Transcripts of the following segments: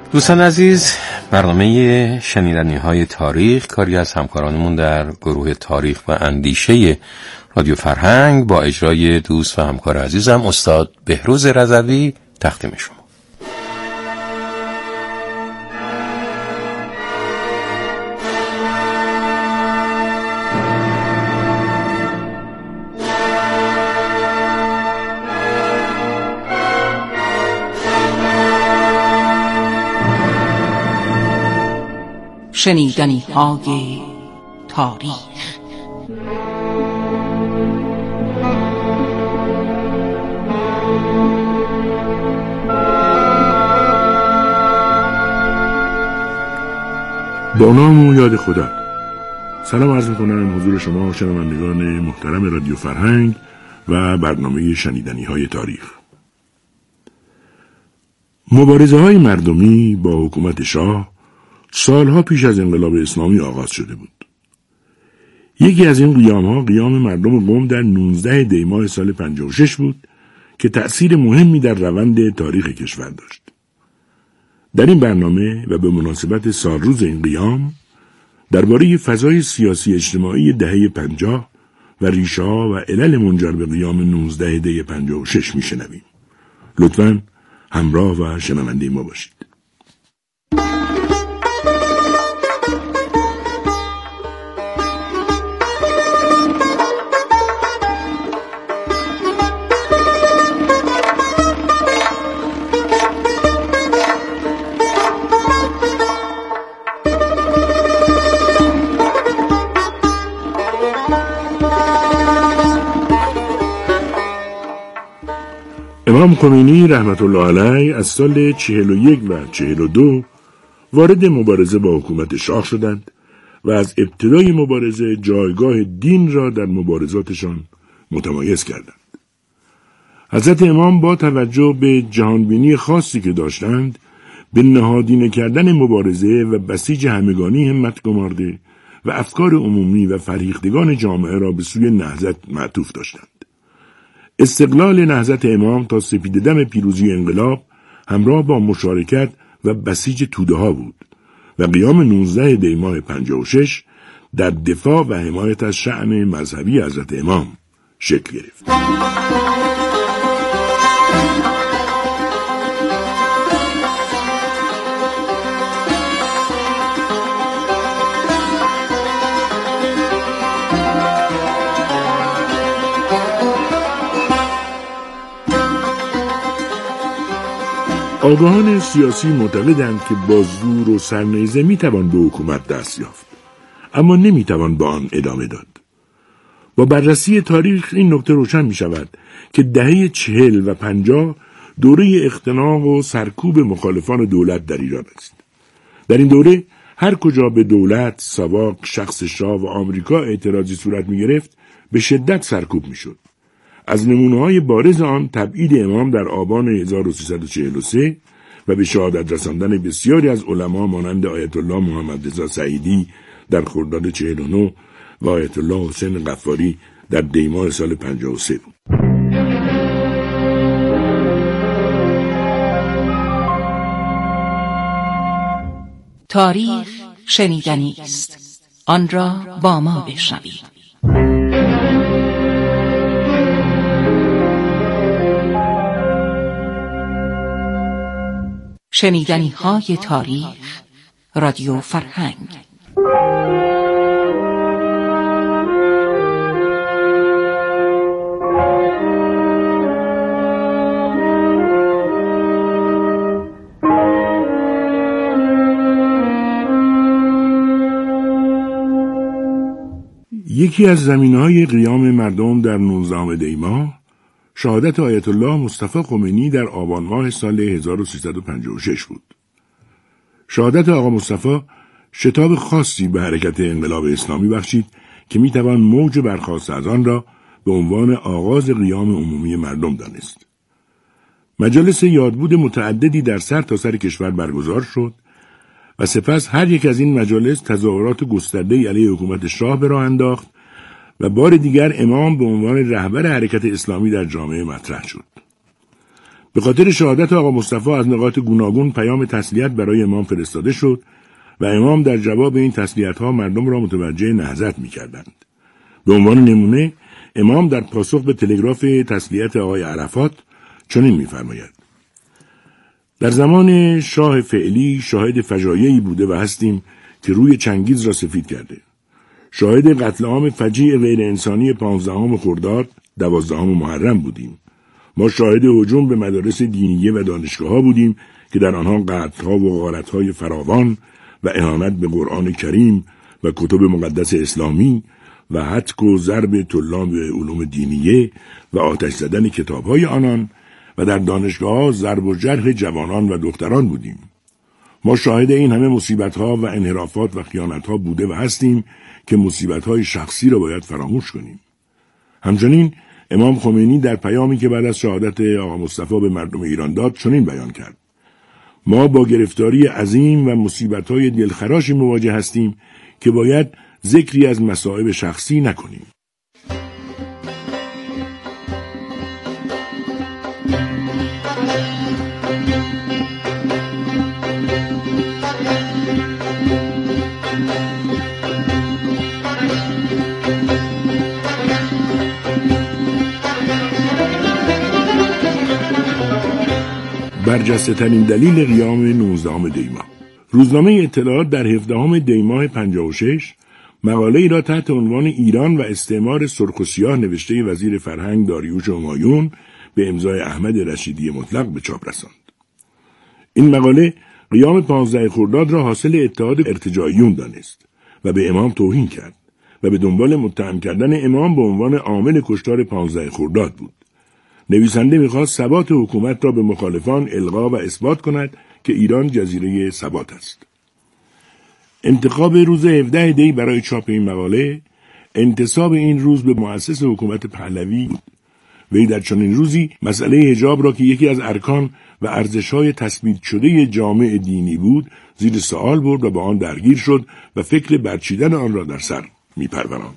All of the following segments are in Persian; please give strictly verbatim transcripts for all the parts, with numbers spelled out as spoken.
دوستان عزیز، برنامه شنیدنی های تاریخ کاری از همکارانمون در گروه تاریخ و اندیشه رادیو فرهنگ با اجرای دوست و همکار عزیزم استاد بهروز رضوی تقدیم شما. شنیدنی های تاریخ. با نام و یاد خدا. سلام عرض می‌کنم حضور شما شنوندگان محترم رادیو فرهنگ و برنامه شنیدنی های تاریخ. مبارزه های مردمی با حکومت شاه سالها پیش از انقلاب اسلامی آغاز شده بود. یکی از این قیام‌ها قیام مردم قم در نوزده دی ماه سال پنجاه و شش بود که تأثیر مهمی در روند تاریخ کشور داشت. در این برنامه و به مناسبت سالروز این قیام درباره فضای سیاسی اجتماعی دهه پنجاه و ریشه‌ها و علل منجر به قیام نوزده دی پنجاه و شش میشنویم. لطفاً همراه و شنونده ما باشید. امام خمینی رحمت الله علیه از سال چهل و یک و چهل و دو وارد مبارزه با حکومت شاه شدند و از ابتدای مبارزه جایگاه دین را در مبارزاتشان متمایز کردند. حضرت امام با توجه به جهانبینی خاصی که داشتند به نهادینه کردن مبارزه و بسیج همگانی همت گمارده و افکار عمومی و فرهیختگان جامعه را به سوی نهضت معطوف داشتند. استقلال نهضت امام تا سپیددم پیروزی انقلاب همراه با مشارکت و بسیج توده ها بود و قیام نوزده دی ماه پنجاه و شش در دفاع و حمایت از شأن مذهبی حضرت امام شکل گرفت. آگاهان سیاسی معتقدند که با زور و سرنیزه میتوان به حکومت دست یافت، اما نمیتوان با آن ادامه داد. با بررسی تاریخ این نکته روشن می شود که دهه چهل و پنجاه دوره اختناق و سرکوب مخالفان دولت در ایران است. در این دوره هر کجا به دولت، ساواک، شخص شاه و آمریکا اعتراضی صورت می گرفت به شدت سرکوب می شد. از نمونه‌های بارز آن تبعید امام در آبان هزار و سیصد و چهل و سه و به شهادت رساندن بسیاری از علما مانند آیت الله محمد رضا سعیدی در خرداد چهل و نه و آیت الله حسین غفاری در دی ماه سال پنجاه و سه بود. تاریخ شنیدنی است، آن را با ما بشنوید. شنیدنی های تاریخ، رادیو فرهنگ. یکی از زمینه‌های قیام مردم در نوزدهم دی ماه شهادت آیت الله مصطفی خمینی در آبان ماه سال هزار و سیصد و پنجاه و شش بود. شهادت آقا مصطفی شتاب خاصی به حرکت انقلاب اسلامی بخشید که میتوان موج برخاست از آن را به عنوان آغاز قیام عمومی مردم دانست. مجالس یادبود متعددی در سر تا سر کشور برگزار شد و سپس هر یک از این مجالس تظاهرات گسترده‌ای علیه حکومت شاه به راه انداخت و بار دیگر امام به عنوان رهبر حرکت اسلامی در جامعه مطرح شد. به خاطر شهادت آقا مصطفی از نقاط گوناگون پیام تسلیت برای امام فرستاده شد و امام در جواب این تسلیت‌ها مردم را متوجه نهضت می‌کردند. به عنوان نمونه امام در پاسخ به تلگراف تسلیت آقای عرفات چنین می‌فرماید: در زمان شاه فعلی شاهد فجایعی بوده و هستیم که روی چنگیز را سفید کرده. شاهد قتل عام فجیع غیر انسانی پانزدهم خرداد، دوازدهم محرم بودیم. ما شاهد هجوم به مدارس دینیه و دانشگاه‌ها بودیم که در آنها قتل‌ها و غارت‌های فراوان و اهانت به قرآن کریم و کتب مقدس اسلامی و هتک و ضرب طلاب علوم دینیه و آتش زدن کتاب‌های آنان و در دانشگاه‌ها ضرب و جرح جوانان و دختران بودیم. ما شاهد این همه مصیبت‌ها و انحرافات و خیانت‌ها بوده و هستیم که مصیبت‌های شخصی را باید فراموش کنیم. همچنین امام خمینی در پیامی که بعد از شهادت آقا مصطفی به مردم ایران داد چنین بیان کرد: ما با گرفتاری عظیم و مصیبت‌های دلخراشی مواجه هستیم که باید ذکری از مصائب شخصی نکنیم. برجسته ترین دلیل قیام نوزدهم دی ماه. روزنامه اطلاعات در هفدهم دی ماه پنجاه و شش مقاله‌ای را تحت عنوان ایران و استعمار سرخ و سیاه نوشته وزیر فرهنگ داریوش همایون به امضای احمد رشیدی مطلق به چاپ رساند. این مقاله قیام پانزده خرداد را حاصل اتحاد ارتجاعیون دانست و به امام توهین کرد و به دنبال متهم کردن امام به عنوان عامل کشتار پانزده خرداد بود. نویسنده می‌خواست ثبات حکومت را به مخالفان القا و اثبات کند که ایران جزیره ثبات است. انتخاب روز هفدهم دی برای چاپ این مقاله انتساب این روز به مؤسس حکومت پهلوی بود. وی در چنین روزی مسئله حجاب را که یکی از ارکان و ارزش‌های تثبیت شده جامعه دینی بود زیر سوال برد و با آن درگیر شد و فکر برچیدن آن را در سر می‌پروراند.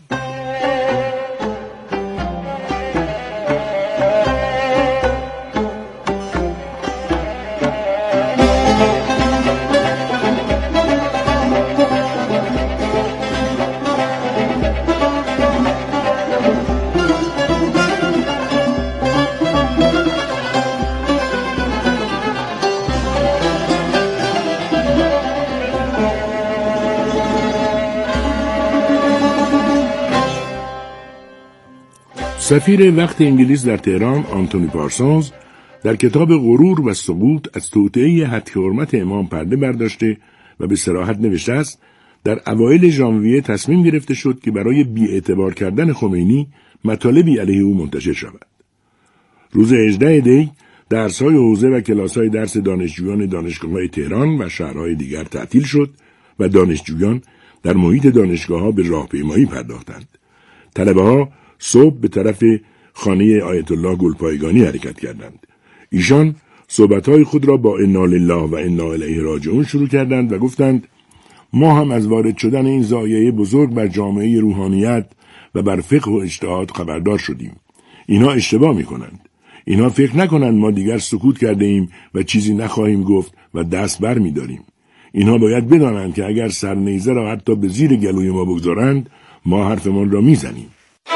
سفیر وقت انگلیس در تهران آنتونی پارسونز در کتاب غرور و سقوط از توطئه حد حرمت امام پرده برداشته و به صراحت نوشته است: در اوایل ژانویه تصمیم گرفته شد که برای بی‌اعتبار کردن خمینی مطالبی علیه او منتشر شود. روز هجدهم دی درس‌های حوزه و کلاس‌های درس دانشجویان دانشگاه‌های تهران و شهرهای دیگر تعطیل شد و دانشجویان در محیط دانشگاه‌ها به راهپیمایی پرداختند. طلبه‌ها صبح به طرف خانه آیت الله گلپایگانی حرکت کردند. ایشان صحبت‌های خود را با انا لله و انا الیه راجعون شروع کردند و گفتند: ما هم از وارد شدن این ضایعه بزرگ بر جامعه روحانیت و بر فقه و اجتهاد خبردار شدیم. اینها اشتباه می‌کنند. اینها فکر نکنند ما دیگر سکوت کرده ایم و چیزی نخواهیم گفت و دست بر می‌داریم. اینها باید بدانند که اگر سرنیزه را حتی به زیر گلوی ما بگذارند ما حرفمان را می‌زنیم.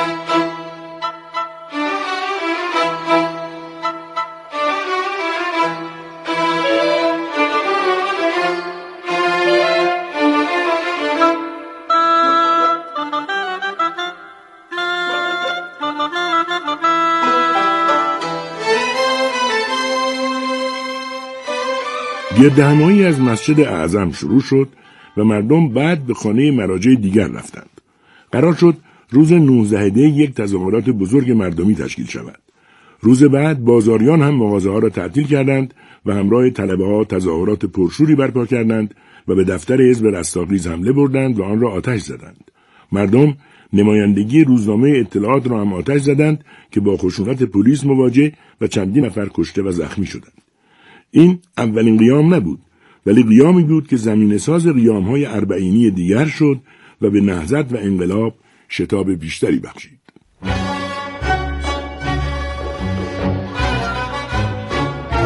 گردهمایی از مسجد اعظم شروع شد و مردم بعد به خانه مراجع دیگر رفتند. قرار شد روز نوزدهم دی یک تظاهرات بزرگ مردمی تشکیل شود. روز بعد بازاریان هم مغازه‌ها را تعطیل کردند و همراه طلبه‌ها تظاهرات پرشوری برپا کردند و به دفتر حزب رستاخیز حمله بردند و آن را آتش زدند. مردم نمایندگی روزنامه اطلاعات را هم آتش زدند که با خشونت پلیس مواجه و چندین نفر کشته و زخمی شدند. این اولین قیام نبود، ولی قیامی بود که زمینه‌ساز قیام‌های اربعینی دیگر شد و به نهضت و انقلاب شتاب بیشتری بخشید.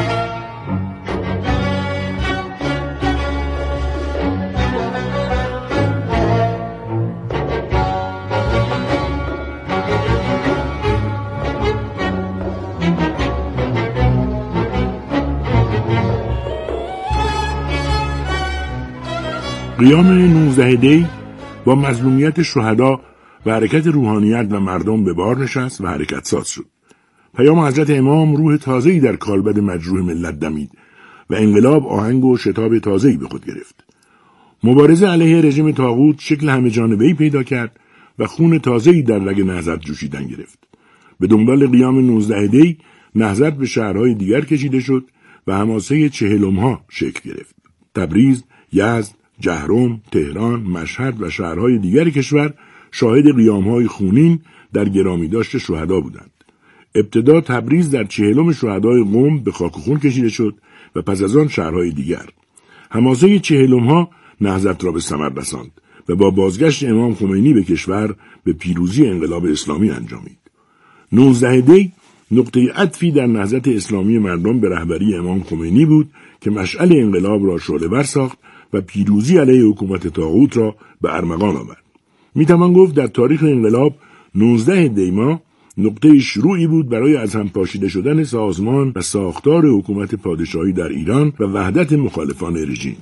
قیام نوزده دی با مظلومیت شهدا و حرکت روحانیت و مردم به بار نشست و حرکت ساز شد. پیام حضرت امام روح تازه‌ای در کالبد مجروح ملت دمید و انقلاب آهنگ و شتاب تازه‌ای به خود گرفت. مبارزه علیه رژیم طاغوت شکل همه جانبه‌ای پیدا کرد و خون تازه‌ای در رگ نهضت جوشیدن گرفت. به دنبال قیام نوزده دی نهضت به شهرهای دیگر کشیده شد و حماسه چهلم‌ها شکل گرفت. تبریز، یزد، جهرم، تهران، مشهد و شهرهای دیگر کشور شاهد قیام‌های خونین در گرامیداشت شهدا بودند. ابتدا تبریز در چهلم شهدای قم به خاک و خون کشیده شد و پس از آن شهرهای دیگر. حماسه چهلم‌ها نهضت را به ثمر رساند و با بازگشت امام خمینی به کشور به پیروزی انقلاب اسلامی انجامید. نوزده دی نقطه عطفی در نهضت اسلامی مردم به رهبری امام خمینی بود که مشعل انقلاب را شعله‌ور ساخت و پیروزی علیه حکومت طاغوت را به ارمغان آورد. میتوان گفت در تاریخ انقلاب نوزده دی ماه نقطه شروعی بود برای از هم پاشیده شدن سازمان و ساختار حکومت پادشاهی در ایران و وحدت مخالفان رژیم.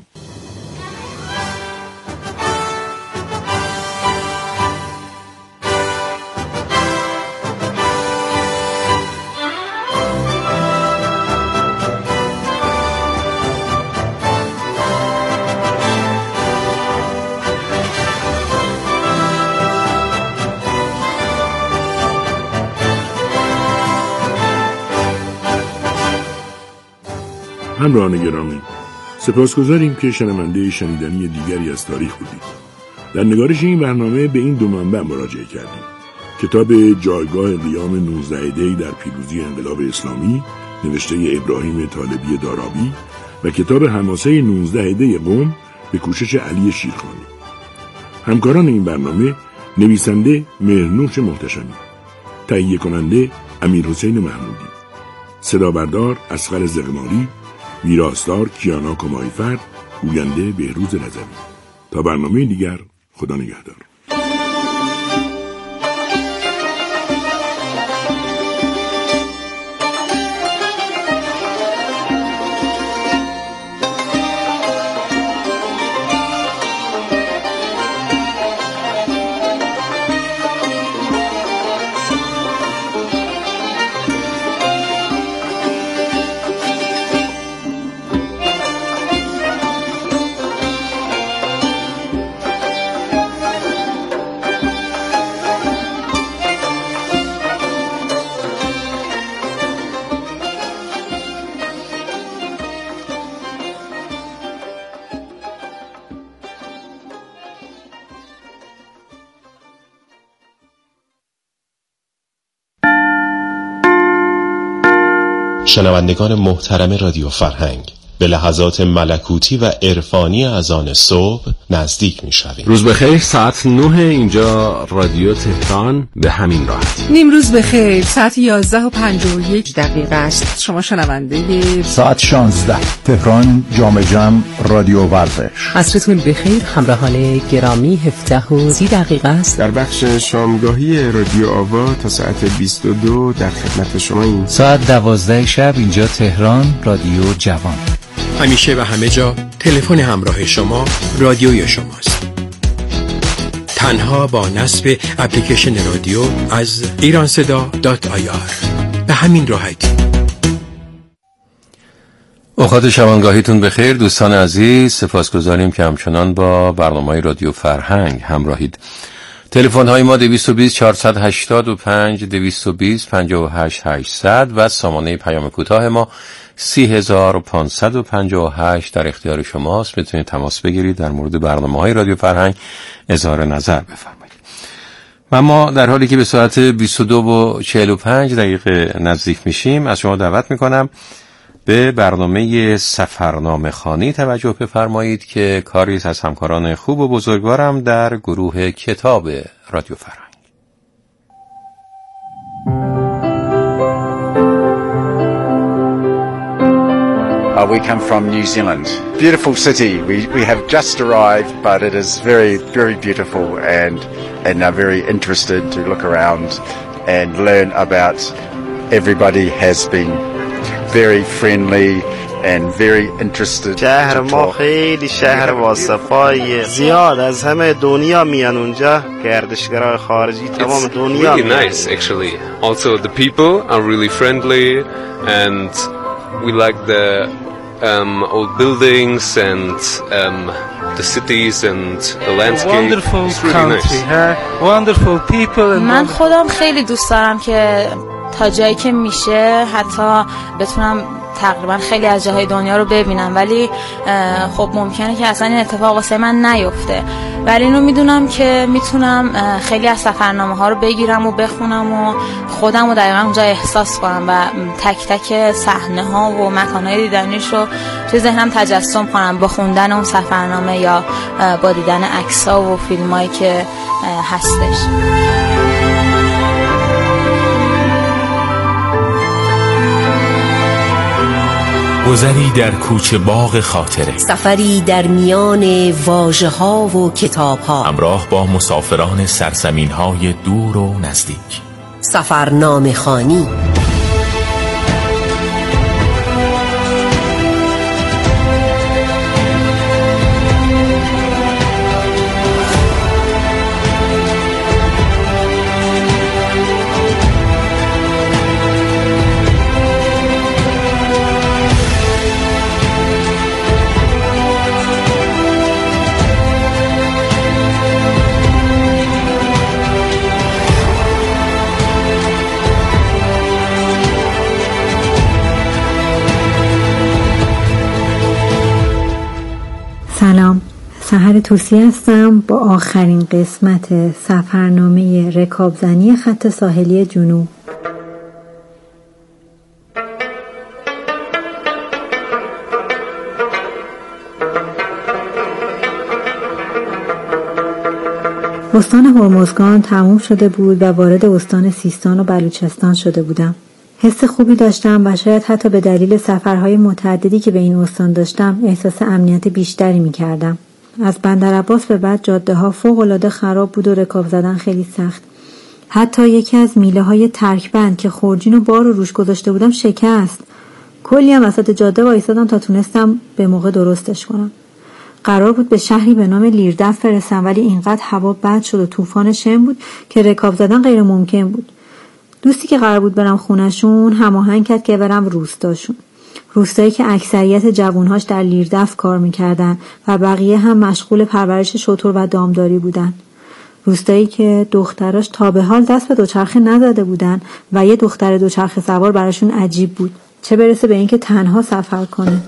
همراهان گرامی، سپاسگزاریم که شنونده شنیدنی دیگری از تاریخ بودید. در نگارش این برنامه به این دو منبع مراجعه کردیم: کتاب جایگاه قیام نوزده دی در پیروزی انقلاب اسلامی نوشته ابراهیم طالبی دارابی و کتاب حماسه نوزده دی قم به کوشش علی شیرخانی. همکاران این برنامه: نویسنده مهرنوش محتشمی، تهیه کننده امیرحسین محمودی، صدا بردار اصغر زغماری، ویراستار کیانا کمایفر، گوینده بهروز رضوی. تا برنامه دیگر، خدا نگهدار. شنوندگان محترم رادیو فرهنگ، به لحظات ملکوتی و عرفانی اذان صبح نزدیک می شویم. روز بخیر، ساعت نه اینجا رادیو تهران، به همین راحتی. نیمروز بخیر، ساعت یازده و پنجاه و یک دقیقه است. شما شنونده ساعت شانزده تهران جام جم رادیو ورزش. عصرتون بخیر همراهان گرامی، هفده و سی دقیقه است. در بخش شامگاهی رادیو آوا تا ساعت بیست و دو در خدمت شما این ساعت دوازده شب اینجا تهران رادیو جوان. همیشه و همه جا تلفن همراه شما رادیوی شماست. تنها با نصب اپلیکیشن رادیو از ایران صدا دات آی آر. به همین راحتی. اوقات شبانگاهیتون بخیر دوستان عزیز، سپاسگزاریم که همچنان با برنامه رادیو فرهنگ همراهید. تلفن های ما دویست و بیست چهارصد و هشتاد و پنج دویست و بیست پنجاه و هشت هشتصد و سامانه پیام کوتاه ما سی هزار و پانصد و پنجاه و هشت در اختیار شماست. میتونید تماس بگیرید، در مورد برنامه های رادیو فرهنگ اظهار نظر بفرمایید. و ما در حالی که به ساعت بیست و دو و چهل و پنج دقیقه نزدیک میشیم، از شما دعوت میکنم به برنامه سفرنامه خوانی توجه بفرمایید که کاری است از همکاران خوب و بزرگوارم در گروه کتاب رادیو فرهنگ. Uh, we come from New Zealand. Beautiful city. We we have just arrived, but it is very, very beautiful, and and are very interested to look around and learn about. Everybody has been very friendly and very interested. شهر ما خیلی شهر واصفاییه، زیاد از همه دنیا میان اونجا، گردشگرای خارجی تمام دنیا میان. It's really nice actually. Also the people are really friendly and we like the um, old buildings and um, the cities and the landscape. Wonderful it's really country, nice. huh? Wonderful people. And من خودم خیلی دوست دارم که تا جایی که میشه حتی بتونم تقریبا خیلی از جاهای دنیا رو ببینم، ولی خب ممکنه که اصلا این اتفاق واسه من نیفته، ولی اینو میدونم که میتونم خیلی از سفرنامه ها رو بگیرم و بخونم و خودم رو دقیقا اونجا احساس کنم و تک تک صحنه ها و مکان های دیدنیش رو توی ذهنم تجسم کنم با خوندن اون سفرنامه یا با دیدن عکس ها و فیلم هایی که هستش. گذری در کوچه باغ خاطره، سفری در میان واژه ها و کتاب ها، همراه با مسافران سرزمین های دور و نزدیک. سفرنامه خوانی. سلام، سحر طوسی هستم با آخرین قسمت سفرنامه رکابزنی خط ساحلی جنوب. استان هرمزگان تموم شده بود و وارد استان سیستان و بلوچستان شده بودم. حس خوبی داشتم و شاید حتی به دلیل سفرهای متعددی که به این استان داشتم احساس امنیت بیشتری می کردم. از بندرعباس به بعد جاده ها فوق العاده خراب بود و رکاب زدن خیلی سخت. حتی یکی از میله های ترکبند که خورجین و بار رو روش گذاشته بودم شکست. کلی هم وسط جاده وایسادم تا تونستم به موقع درستش کنم. قرار بود به شهری به نام لیردف برسم، ولی اینقدر هوا بد شد و طوفان شن بود که رکاب زدن غیر ممکن بود. دوستی که قرار بود برم خونشون هماهنگ کرد که برم روستاشون، روستایی که اکثریت جوانهاش در لیردف کار میکردن و بقیه هم مشغول پرورش شتر و دامداری بودن. روستایی که دختراش تا به حال دست به دوچرخه نزده بودن و یه دختر دوچرخه سوار براشون عجیب بود، چه برسه به اینکه تنها سفر کنه.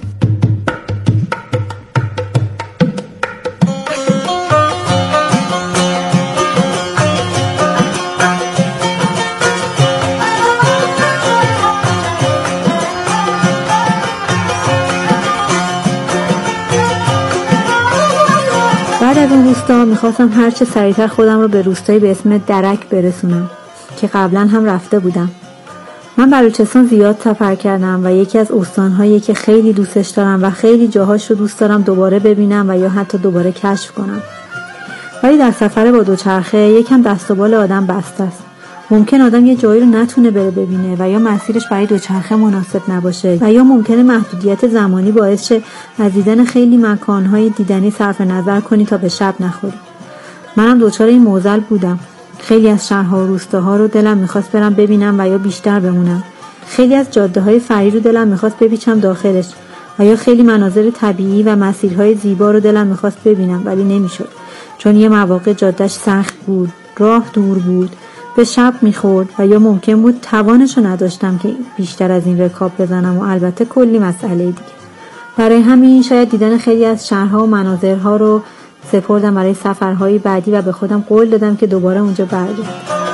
بعد از اون روستا میخواستم هرچه سریعتر خودم رو به روستایی به اسم درک برسونم که قبلا هم رفته بودم. من بلوچستان زیاد سفر کردم و یکی از استانهایی که خیلی دوستش دارم و خیلی جاهاش رو دوست دارم دوباره ببینم و یا حتی دوباره کشف کنم. ولی در سفر با دوچرخه یکم دست و بال آدم بسته است. ممکن آدم یه جایی رو نتونه بره ببینه و یا مسیرش برای دوچرخه مناسب نباشه و یا ممکنه محدودیت زمانی باعث شه از دیدن خیلی مکانهای دیدنی صرف نظر کنی تا به شب نخوری. منم دوچار این معضل بودم. خیلی از شهرها و روستاها رو دلم میخواست برم ببینم و یا بیشتر بمونم. خیلی از جاده‌های فرعی رو دلم میخواست بپیچم داخلش و یا خیلی مناظر طبیعی و مسیرهای زیبا رو دلم میخواست ببینم، ولی نمیشد، چون یه مواقع جاده‌اش سخت بود، راه دور بود، به شب میخورد و یا ممکن بود توانشو نداشتم که بیشتر از این رکاب بزنم و البته کلی مسئله دیگه. برای همین شاید دیدن خیلی از شهرها و مناظرها رو سپردم برای سفرهای بعدی و به خودم قول دادم که دوباره اونجا برگردم.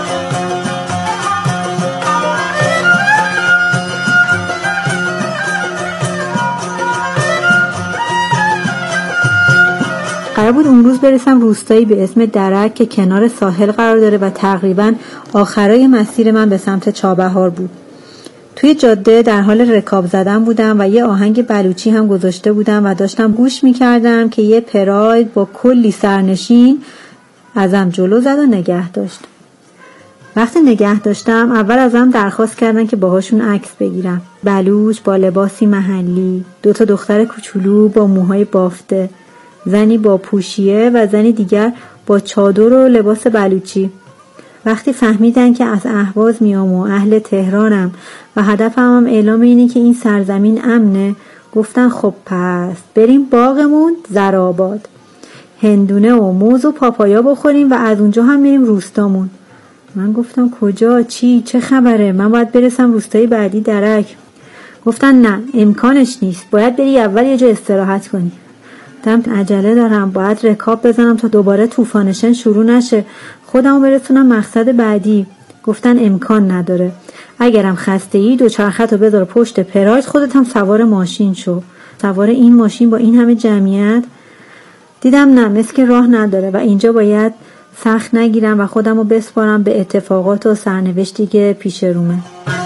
قرار بود اون روز برسم روستایی به اسم درک که کنار ساحل قرار داره و تقریباً آخرای مسیر من به سمت چابهار بود. توی جاده در حال رکاب زدن بودم و یه آهنگ بلوچی هم گذاشته بودم و داشتم گوش می‌کردم که یه پراید با کلی سرنشین ازم جلو زد و نگه داشت. وقتی نگه داشتم اول ازم درخواست کردن که باهاشون عکس بگیرم. بلوچ با لباسی محلی، دو تا دختر کوچولو با موهای بافته، زنی با پوشیه و زنی دیگر با چادر و لباس بلوچی. وقتی فهمیدن که از اهواز میام و اهل تهرانم و هدفم هم اعلام اینه که این سرزمین امنه، گفتن خب پس بریم باغمون زرآباد، هندونه و موز و پاپایا بخوریم و از اونجا هم میریم روستامون. من گفتم کجا؟ چی؟ چه خبره؟ من باید برسم روستای بعدی درک. گفتن نه، امکانش نیست، باید بری اول یه جا استراحت کنی. دم عجله دارم، باید رکاب بزنم تا دوباره طوفانشن شروع نشه، خودمو برسونم مقصد بعدی. گفتن امکان نداره، اگرم خسته ای دوچرخه‌تو بذار پشت پراید، خودت هم سوار ماشین شو. سوار این ماشین با این همه جمعیت؟ دیدم نه، مثل که راه نداره و اینجا باید سخت نگیرم و خودمو بسپارم به اتفاقات و سرنوشتی که پیش رومه.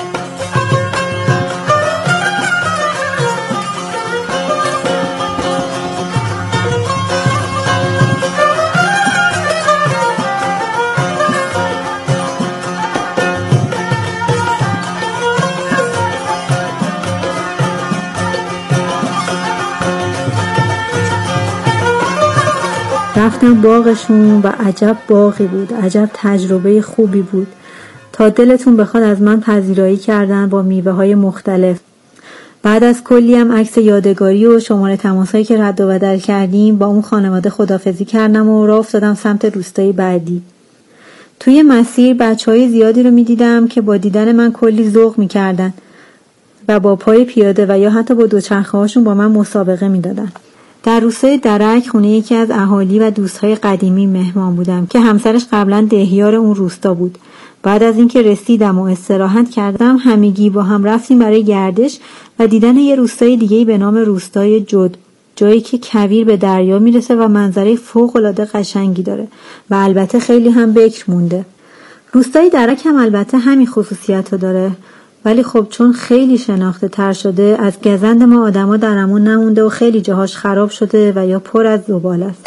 رفتم باغشون و عجب باغی بود، عجب تجربه خوبی بود. تا دلتون بخواد از من پذیرایی کردن با میوه های مختلف. بعد از کلی هم عکس یادگاری و شماره تماسایی که رد و بدل کردیم با اون خانواده خداحافظی کردم و راه افتادم سمت روستای بعدی. توی مسیر بچهای زیادی رو میدیدم که با دیدن من کلی ذوق میکردن و با پای پیاده و یا حتی با دوچرخه هاشون با من مسابقه میدادن. در روستای درک خونه یکی از اهالی و دوستهای قدیمی مهمان بودم که همسرش قبلا دهیار اون روستا بود. بعد از اینکه رسیدم و استراحت کردم همگی با هم رفتیم برای گردش و دیدن یه روستای دیگه‌ای به نام روستای جد، جایی که کویر به دریا میرسه و منظره فوق‌العاده قشنگی داره و البته خیلی هم بکر مونده. روستای درک هم البته همین خصوصیتو داره، ولی خب چون خیلی شناخته تر شده از گزند ما آدما درمون نمونده و خیلی جاهاش خراب شده و یا پر از زباله است.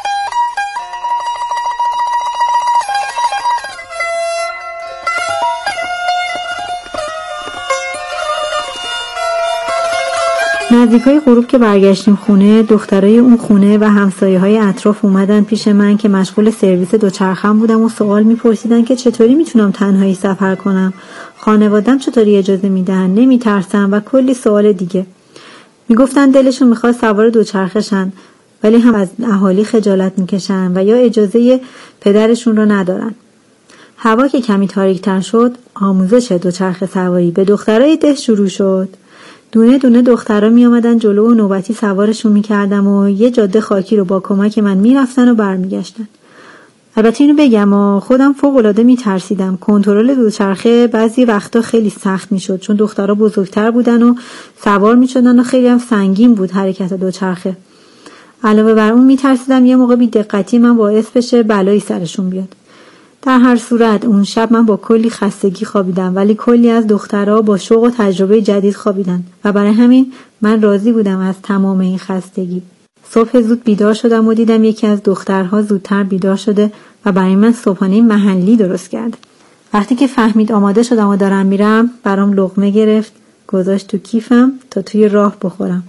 نزدیکای غروب که برگشتیم خونه، دخترای اون خونه و همسایه‌های اطراف اومدن پیش من که مشغول سرویس دوچرخه‌ام بودم و سوال میپرسیدن که چطوری میتونم تنهایی سفر کنم، خانواده‌ام چطوری اجازه میدن، نمیترسم و کلی سوال دیگه. میگفتن دلشون میخواد سوار دوچرخه شن ولی هم از اهالی خجالت میکشن و یا اجازه پدرشون رو ندارن. هوا که کمی تاریک‌تر شد، آموزش دوچرخه سواری به دخترای ده شروع شد. دونه دونه دخترها می آمدن جلو و نوبتی سوارشون می کردم و یه جاده خاکی رو با کمک من می رفتن و برمیگشتن. البته اینو بگم و خودم فوق العاده می ترسیدم. کنترل دوچرخه بعضی وقتا خیلی سخت می شد چون دخترها بزرگتر بودن و سوار می شدن و خیلی هم سنگین بود حرکت دوچرخه. علاوه بر اون می ترسیدم یه موقع بی دقتی من باعث بشه بلایی سرشون بیاد. در هر صورت اون شب من با کلی خستگی خوابیدم ولی کلی از دخترها با شوق و تجربه جدید خوابیدن و برای همین من راضی بودم از تمام این خستگی. صبح زود بیدار شدم و دیدم یکی از دخترها زودتر بیدار شده و برای من صبحانه محلی درست کرد. وقتی که فهمید آماده شدم و دارم میرم برام لقمه گرفت، گذاشت تو کیفم تا توی راه بخورم.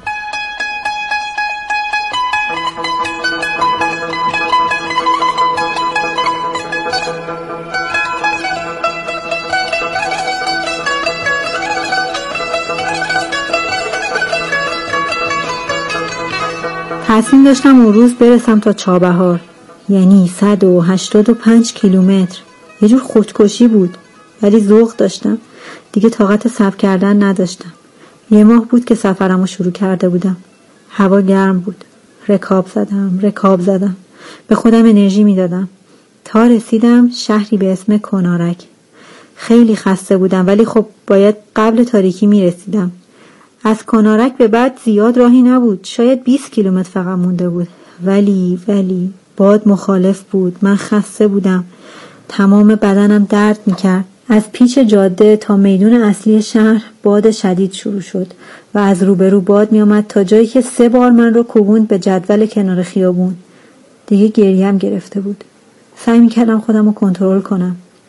تصمیم داشتم اون روز برسم تا چابهار، یعنی صد و هشتاد و پنج کیلومتر. یه جور خودکشی بود ولی ذوق داشتم، دیگه طاقت صبر کردن نداشتم. یه ماه بود که سفرمو شروع کرده بودم. هوا گرم بود، رکاب زدم رکاب زدم به خودم انرژی میدادم تا رسیدم شهری به اسم کنارک. خیلی خسته بودم ولی خب باید قبل تاریکی میرسیدم. از کنارک به بعد زیاد راهی نبود، شاید بیست کیلومتر فقط مونده بود. ولی ولی باد مخالف بود، من خسته بودم، تمام بدنم درد میکرد. از پیچ جاده تا میدون اصلی شهر باد شدید شروع شد و از روبرو باد میامد تا جایی که سه بار من رو کوبوند به جدول کنار خیابون. دیگه گریم گرفته بود. سعی میکردم خودم رو کنترل کنم.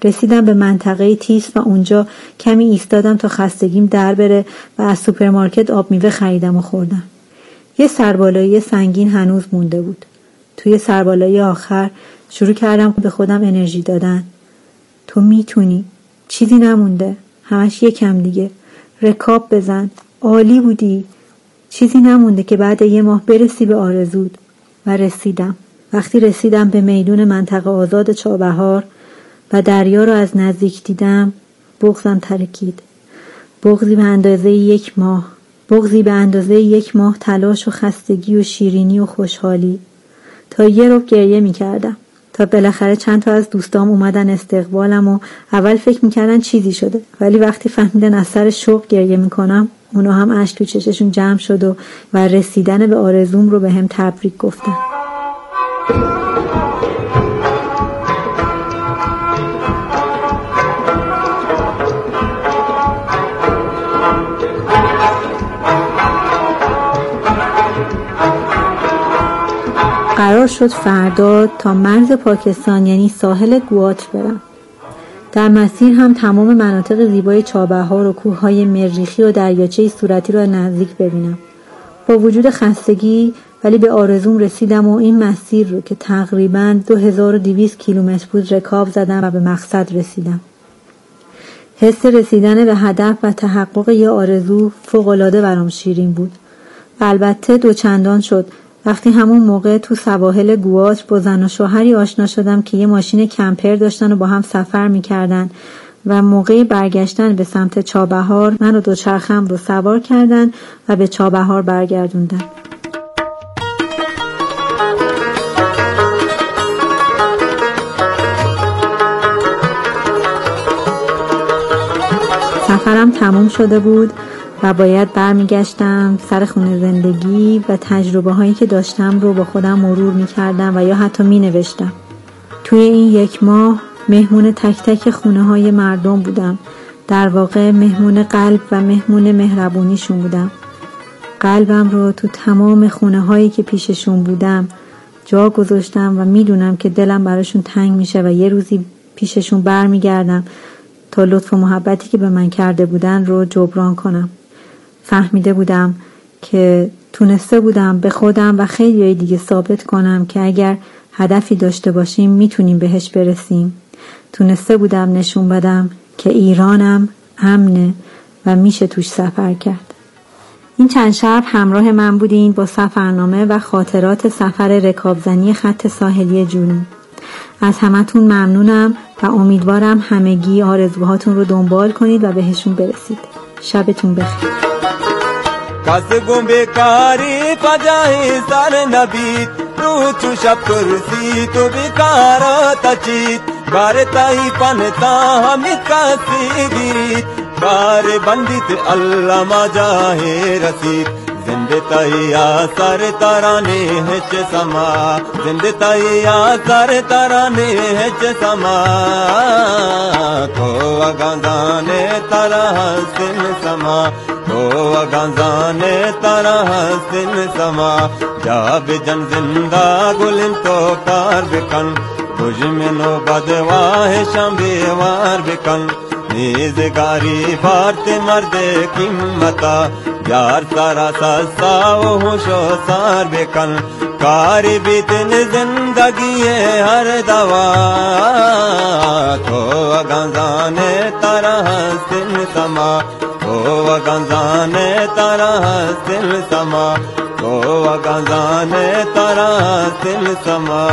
رسیدم به منطقه تیس و اونجا کمی ایستادم تا خستگیم در بره و از سوپرمارکت آب میوه خریدم و خوردم. یه سربالایی سنگین هنوز مونده بود. توی سربالایی آخر شروع کردم به خودم انرژی دادن. تو میتونی، چیزی نمونده، همش یکم دیگه، رکاب بزن، عالی بودی، چیزی نمونده که بعد یه ماه برسی به آرزود. و رسیدم. وقتی رسیدم به میدون منطقه آزاد چابهار و دریا رو از نزدیک دیدم، بغضم ترکید. بغضی به اندازه یک ماه، بغضی به اندازه یک ماه تلاش و خستگی و شیرینی و خوشحالی. تا یه ربع گریه می کردم. تا بالاخره چند تا از دوستام اومدن استقبالم و اول فکر میکردن چیزی شده، ولی وقتی فهمیدن از سر شوق گریه میکنم، اونا هم اشک تو چششون جمع شد و, و رسیدن به آرزوم رو به هم تبریک گفتن. قرار شد فردا تا مرز پاکستان یعنی ساحل گوات برم. در مسیر هم تمام مناطق زیبای چابهار و کوههای مریخی و دریاچه صورتی را نزدیک ببینم. با وجود خستگی ولی به آرزوم رسیدم و این مسیر رو که تقریباً دو هزار و دویست کیلومتر بود رکاب زدم و به مقصد رسیدم. حس رسیدن به هدف و تحقق یه آرزو فوق‌العاده برام شیرین بود. و البته دوچندان شد وقتی همون موقع تو سواحل گوات با زن و شوهری آشنا شدم که یه ماشین کمپر داشتن و با هم سفر میکردن و موقع برگشتن به سمت چابهار من و دوچرخم رو سوار کردن و به چابهار برگردوندن. سفرم تموم شده بود و باید برمیگشتم سر خونه زندگی و تجربه هایی که داشتم رو با خودم مرور میکردم و یا حتی مینوشتم. توی این یک ماه مهمون تک تک خونه های مردم بودم. در واقع مهمون قلب و مهمون مهربونیشون بودم. قلبم رو تو تمام خونه هایی که پیششون بودم جا گذاشتم و میدونم که دلم براشون تنگ میشه و یه روزی پیششون برمیگردم تا لطف و محبتی که به من کرده بودن رو جبران کنم. فهمیده بودم که تونسته بودم به خودم و خیلی دیگه ثابت کنم که اگر هدفی داشته باشیم میتونیم بهش برسیم. تونسته بودم نشون بدم که ایرانم امنه و میشه توش سفر کرد. این چند شب همراه من بودین با سفرنامه و خاطرات سفر رکابزنی خط ساحلی جنوب. از همتون ممنونم و امیدوارم همگی آرزوهاتون رو دنبال کنید و بهشون برسید. شبتون بخیر. कसगों बेकारी पजाए सर नबी रूचु शपरसी तो बेकारा तचीत बारे ताई पनता हम कासीगी बारे बंदित अल्लाह मजाहे रसीद जिंदे ताई आसर तराने हिच समा जिंदे ताई आसर तराने हिच समा तो अगंदाने तरह सिन समा तो अगंदाने तरह सिन समा जा बिजन जिंदा गुलिन तो कार बिकन तुझ में नो बदवाह शंबे वार बिकन नीज़गारी भारते मर्दे कीमता यार सारा सस्ता वो होशो सार बेकन कारी बीतन जिंदगी हर दवा तो अगंजाने तरह सिन समा तो अगंजाने तरह सिन समा तो अगंजाने तरह सिन समा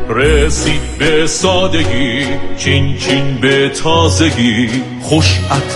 رسید به سادگی چین چین به تازگی خوش